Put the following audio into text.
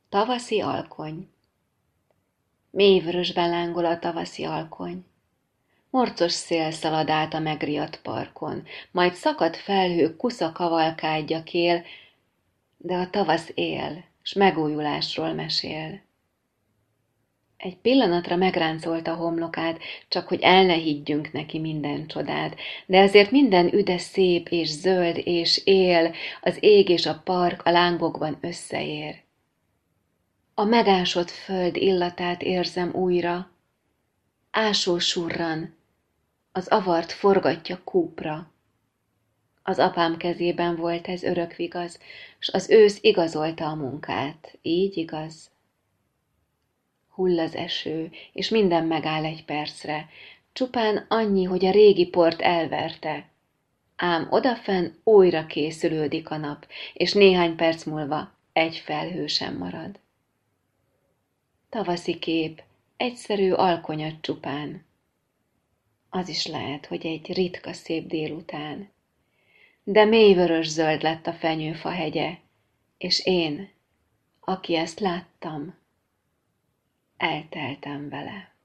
Tavaszi alkony. Mélyvörösben lángol a tavaszi alkony. Morcos szél szalad át a megriadt parkon, majd szakadt felhő kusza kavalkádja kél, de a tavasz él, s megújulásról mesél. Egy pillanatra megráncolta homlokát, csak hogy el ne higgyünk neki minden csodát, de ezért minden üde szép és zöld és él, az ég és a park a lángokban összeér. A megásott föld illatát érzem újra, ásó surran, az avart forgatja kúpra. Az apám kezében volt ez örök vigaz, s az ősz igazolta a munkát, így igaz. Hull az eső, és minden megáll egy percre, csupán annyi, hogy a régi port elverte. Ám odafenn újra készülődik a nap, és néhány perc múlva egy felhő sem marad. Tavaszi kép, egyszerű alkonyat csupán. Az is lehet, hogy egy ritka szép délután. De mélyvörös zöld lett a fenyőfa hegye, és én, aki ezt láttam, elteltem vele.